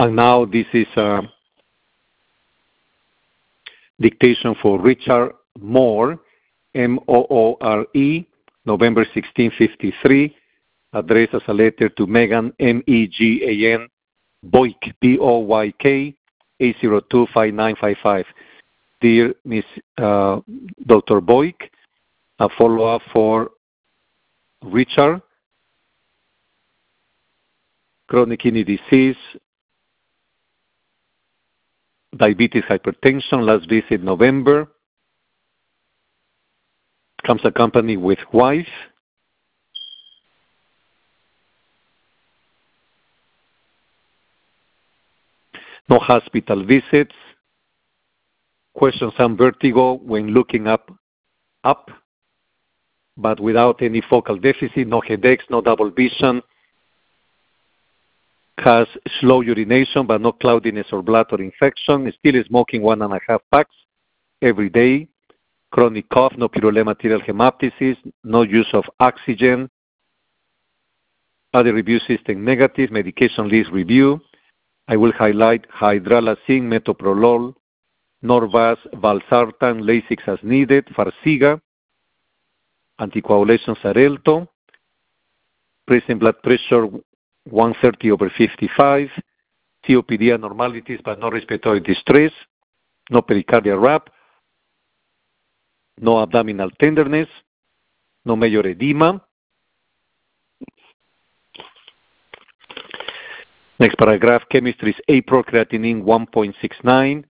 And now this is a dictation for Richard Moore, Moore, November 1653, addressed as a letter to Megan, Megan, Boyk, Boyk, 8025955. Dear Miss Dr. Boyk, a follow-up for Richard, chronic kidney disease, diabetes, hypertension, last visit November, comes accompanied with wife, no hospital visits, questions some vertigo when looking up, but without any focal deficit, no headaches, no double vision, has slow urination but no cloudiness or bladder infection, still smoking 1.5 packs every day, chronic cough, no pyrolema arterial hemoptysis, no use of oxygen, other review system negative, medication list review. I will highlight hydralazine, metoprolol, Norvasc, valsartan, Lasix as needed, Farxiga, anticoagulation Xarelto, present blood pressure 130/55, COPD abnormalities but no respiratory distress, no pericardial rap, no abdominal tenderness, no major edema. Next paragraph, chemistry is April, creatinine 1.69,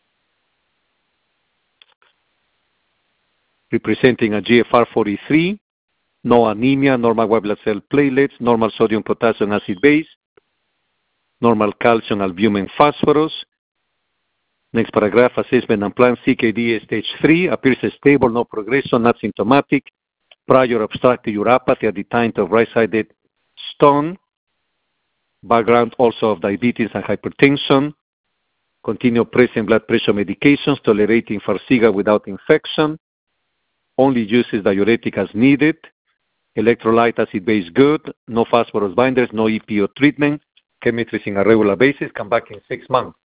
representing a GFR 43, no anemia, normal white blood cell platelets, normal sodium, potassium, acid base, normal calcium, albumin, phosphorus. Next paragraph, assessment and plan, CKD stage 3, appears stable, no progression, not symptomatic, prior obstructive uropathy at the time of right-sided stone, background also of diabetes and hypertension, continue present blood pressure medications, tolerating Farxiga without infection, only uses diuretic as needed, electrolyte acid base good, no phosphorus binders, no EPO treatment, chemistry in a regular basis, come back in 6 months.